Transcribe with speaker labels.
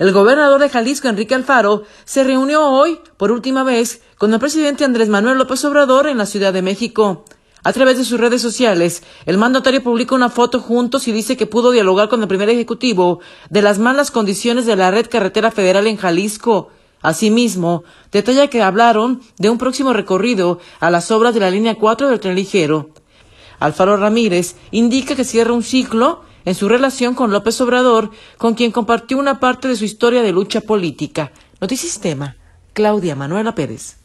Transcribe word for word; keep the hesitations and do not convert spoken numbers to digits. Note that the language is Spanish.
Speaker 1: El gobernador de Jalisco, Enrique Alfaro, se reunió hoy, por última vez, con el presidente Andrés Manuel López Obrador en la Ciudad de México. A través de sus redes sociales, el mandatario publicó una foto juntos y dice que pudo dialogar con el primer ejecutivo de las malas condiciones de la red carretera federal en Jalisco. Asimismo, detalla que hablaron de un próximo recorrido a las obras de la línea cuatro del tren ligero. Alfaro Ramírez indica que cierra un ciclo en su relación con López Obrador, con quien compartió una parte de su historia de lucha política. Notisistema, Claudia Manuela Pérez.